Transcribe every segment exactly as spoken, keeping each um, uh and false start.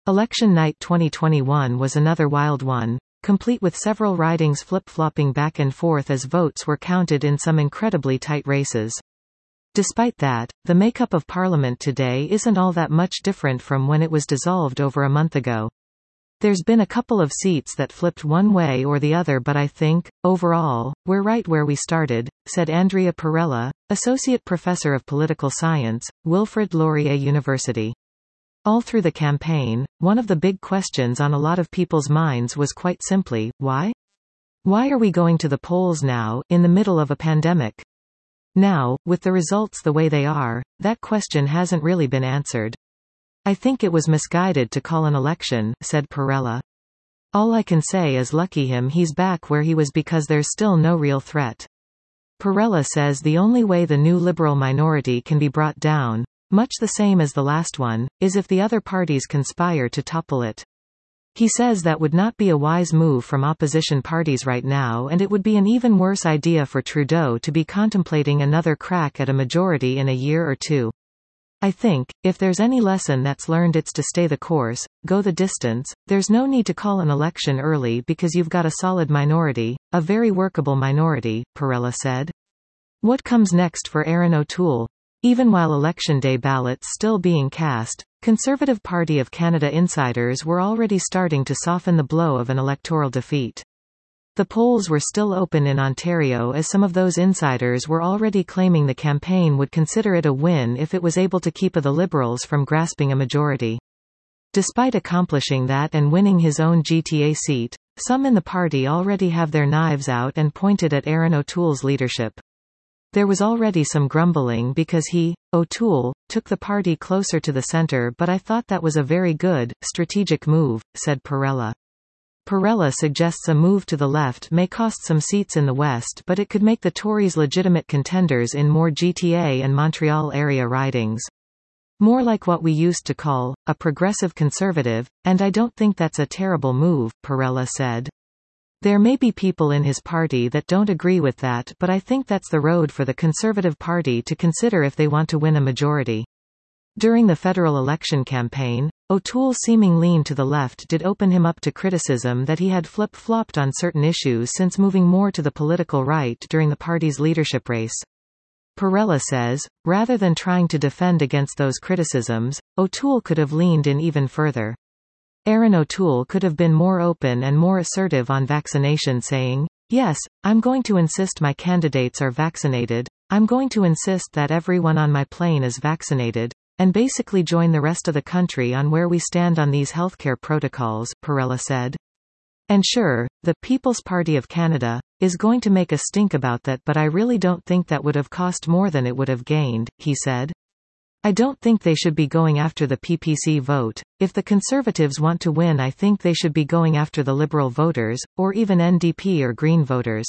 Election night twenty twenty-one was another wild one, complete with several ridings flip-flopping back and forth as votes were counted in some incredibly tight races. Despite that, the makeup of Parliament today isn't all that much different from when it was dissolved over a month ago. There's been a couple of seats that flipped one way or the other, but I think, overall, we're right where we started, said Andrea Perella, Associate Professor of Political Science, Wilfrid Laurier University. All through the campaign, one of the big questions on a lot of people's minds was quite simply, why? Why are we going to the polls now, in the middle of a pandemic? Now, with the results the way they are, that question hasn't really been answered. I think it was misguided to call an election, said Perella. All I can say is lucky him he's back where he was, because there's still no real threat. Perella says the only way the new Liberal minority can be brought down, much the same as the last one, is if the other parties conspire to topple it. He says that would not be a wise move from opposition parties right now, and it would be an even worse idea for Trudeau to be contemplating another crack at a majority in a year or two. I think, if there's any lesson that's learned, it's to stay the course, go the distance. There's no need to call an election early because you've got a solid minority, a very workable minority, Perella said. What comes next for Erin O'Toole? Even while Election Day ballots still being cast, Conservative Party of Canada insiders were already starting to soften the blow of an electoral defeat. The polls were still open in Ontario, as some of those insiders were already claiming the campaign would consider it a win if it was able to keep the Liberals from grasping a majority. Despite accomplishing that and winning his own G T A seat, some in the party already have their knives out and pointed at Erin O'Toole's leadership. There was already some grumbling because he, O'Toole, took the party closer to the centre, but I thought that was a very good, strategic move, said Perella. Perella suggests a move to the left may cost some seats in the West, but it could make the Tories legitimate contenders in more G T A and Montreal area ridings. More like what we used to call, a progressive conservative, and I don't think that's a terrible move, Perella said. There may be people in his party that don't agree with that, but I think that's the road for the Conservative Party to consider if they want to win a majority. During the federal election campaign, O'Toole's seeming lean to the left did open him up to criticism that he had flip-flopped on certain issues since moving more to the political right during the party's leadership race. Perella says, rather than trying to defend against those criticisms, O'Toole could have leaned in even further. Erin O'Toole could have been more open and more assertive on vaccination, saying, yes, I'm going to insist my candidates are vaccinated, I'm going to insist that everyone on my plane is vaccinated, and basically join the rest of the country on where we stand on these healthcare protocols, Perella said. And sure, the People's Party of Canada is going to make a stink about that, but I really don't think that would have cost more than it would have gained, he said. I don't think they should be going after the P P C vote. If the Conservatives want to win, I think they should be going after the Liberal voters, or even N D P or Green voters.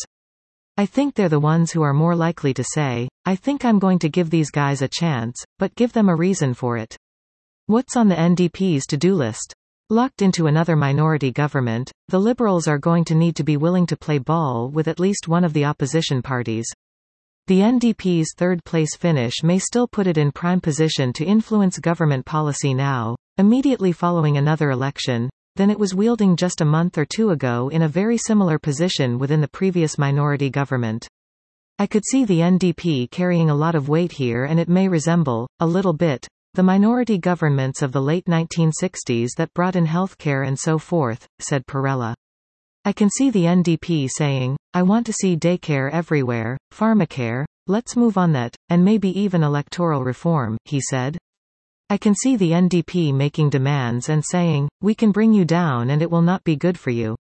I think they're the ones who are more likely to say, I think I'm going to give these guys a chance, but give them a reason for it. What's on the N D P's to-do list? Locked into another minority government, the Liberals are going to need to be willing to play ball with at least one of the opposition parties. The N D P's third-place finish may still put it in prime position to influence government policy now, immediately following another election, than it was wielding just a month or two ago in a very similar position within the previous minority government. I could see the N D P carrying a lot of weight here, and it may resemble, a little bit, the minority governments of the late nineteen sixties that brought in healthcare and so forth, said Perella. I can see the N D P saying, I want to see daycare everywhere, pharmacare, let's move on that, and maybe even electoral reform, he said. I can see the N D P making demands and saying, we can bring you down and it will not be good for you.